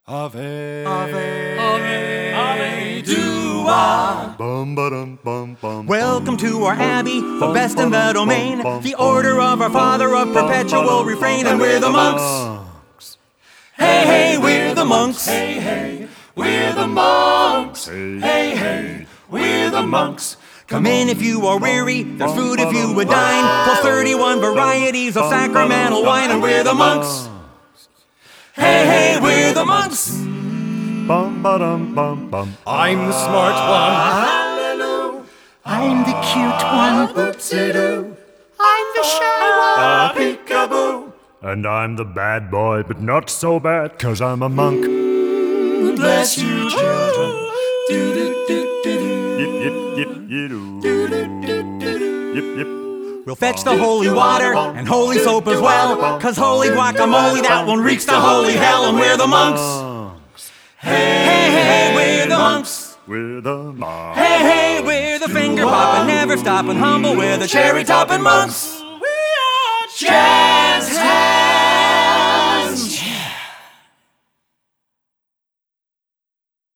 Ave, Ave, Ave, Ave, do-wah. bum ba dum bum bum. Welcome to our abbey, the best in the domain, the order of our Father of perpetual refrain, and we're the monks. Hey, hey, we're the monks. Hey, hey, we're the monks. Hey, hey, we're the monks. Come in if you are weary, there's food if you would dine, plus 31 varieties of sacramental wine, and we're the monks. Hey, hey, we're the monks. Bum ba dum bum bum. I'm the smart one. Hallelujah. I'm the cute one. Oopsie-doo. I'm the shy one. Peekaboo. And I'm the bad boy, but not so bad, 'cause I'm a monk. Bless you, children. Yip, yip, yip, yip, yip, yip. We'll fetch the holy water and holy soap as well, 'cause holy guacamole, that one reeks to holy hell, and we're the monks. Hey, hey, hey, we're the monks. We're the monks. Hey, hey, we're the finger poppin', never stoppin', humble, we're the cherry toppin' monks. We are jazz hands.